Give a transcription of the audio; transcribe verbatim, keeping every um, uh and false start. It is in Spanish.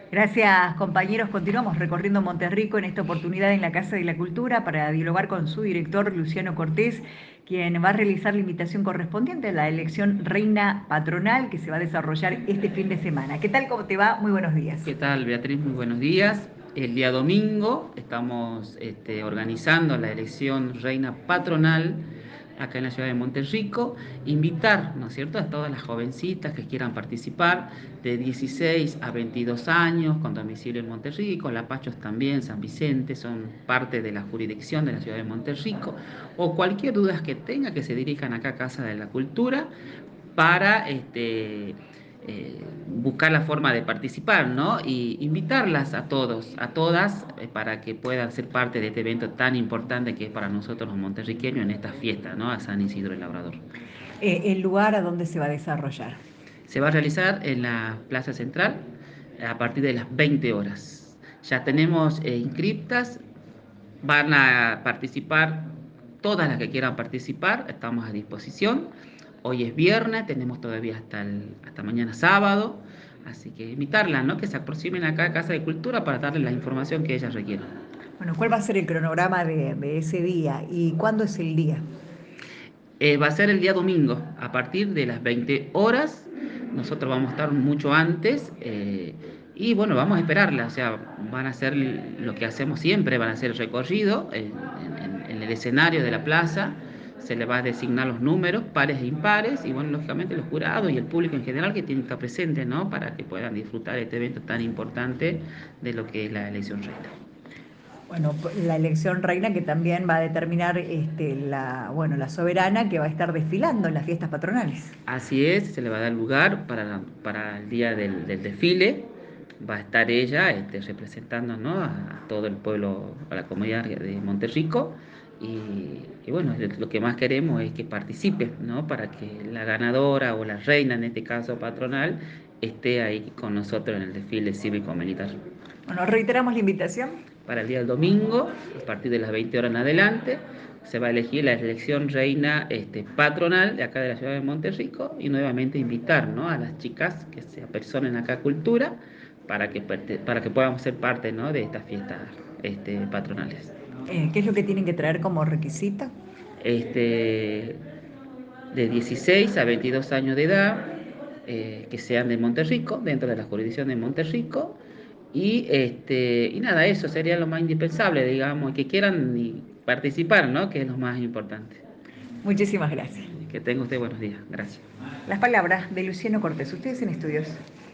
Gracias, compañeros. Continuamos recorriendo Monterrico en esta oportunidad en la Casa de la Cultura para dialogar con su director, Luciano Cortés, quien va a realizar la invitación correspondiente a la elección reina patronal que se va a desarrollar este fin de semana. ¿Qué tal? ¿Cómo te va? Muy buenos días. ¿Qué tal, Beatriz? Muy buenos días. El día domingo estamos este, organizando la elección reina patronal acá en la ciudad de Monterrico. Invitar, ¿no es cierto?, a todas las jovencitas que quieran participar de dieciséis a veintidós años con domicilio en Monterrico. Lapachos también, San Vicente, son parte de la jurisdicción de la ciudad de Monterrico. O cualquier duda que tenga, que se dirijan acá a Casa de la Cultura para este, eh, buscar la forma de participar, ¿no? Y invitarlas a todos, a todas, eh, para que puedan ser parte de este evento tan importante que es para nosotros los monterriqueños en esta fiesta, ¿no? A San Isidro el Labrador. Eh, el lugar a donde se va a desarrollar. Se va a realizar en la Plaza Central a partir de las veinte horas. Ya tenemos eh, inscriptas, van a participar todas las que quieran participar, estamos a disposición. Hoy es viernes, tenemos todavía hasta, el, hasta mañana sábado, así que invitarlas, ¿no?, que se aproximen acá a Casa de Cultura para darles la información que ellas requieran. Bueno, ¿cuál va a ser el cronograma de, de ese día y cuándo es el día? Eh, va a ser el día domingo, a partir de las veinte horas. Nosotros vamos a estar mucho antes eh, y bueno, vamos a esperarla. O sea, van a hacer lo que hacemos siempre, van a hacer el recorrido en, en- en el escenario de la plaza. Se le va a designar los números, pares e impares, y bueno, lógicamente los jurados y el público en general que tienen que estar presentes, ¿no?, para que puedan disfrutar de este evento tan importante de lo que es la elección reina. Bueno, p- la elección reina que también va a determinar este, la, bueno, la soberana que va a estar desfilando en las fiestas patronales. Así es, se le va a dar lugar para, para el día del, del desfile. Va a estar ella este, representando, ¿no?, a, a todo el pueblo, a la comunidad de Monterrico. Y, y bueno, lo lo que más queremos es que participe, ¿no?, para que la ganadora o la reina, en este caso patronal, esté ahí con nosotros en el desfile cívico-militar. Bueno, reiteramos la invitación. Para el día del domingo, a partir de las veinte horas en adelante, se va a elegir la elección reina este, patronal de acá de la ciudad de Monterrico, y nuevamente invitar, ¿no?, a las chicas que se apersonen acá a Cultura para que, para que podamos ser parte, ¿no?, de estas fiestas este, patronales. Eh, ¿qué es lo que tienen que traer como requisito? Este, de dieciséis a veintidós años de edad, eh, que sean de Monterrico, dentro de la jurisdicción de Monterrico, y, este, y nada, eso sería lo más indispensable, digamos, que quieran y participar, ¿no?, que es lo más importante. Muchísimas gracias. Que tenga usted buenos días. Gracias. Las palabras de Luciano Cortés. Ustedes en estudios.